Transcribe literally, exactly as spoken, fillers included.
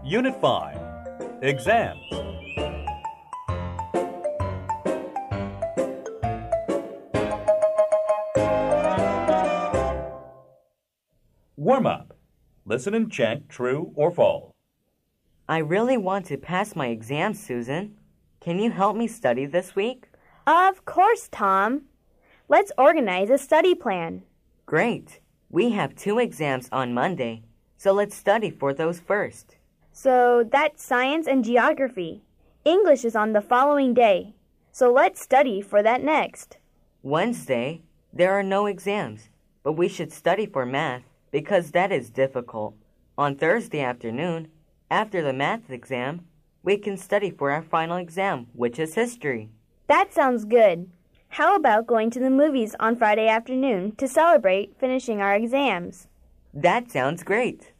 Unit five, Exams. Warm up. Listen and check true or false. I really want to pass my exam, Susan. Can you help me study this week? Of course, Tom. Let's organize a study plan. Great. We have two exams on Monday, so let's study for those first. So that's science and geography. English is on the following day, so let's study for that next. Wednesday, there are no exams, but we should study for math because that is difficult. On Thursday afternoon, after the math exam, we can study for our final exam, which is history. That sounds good. How about going to the movies on Friday afternoon to celebrate finishing our exams? That sounds great.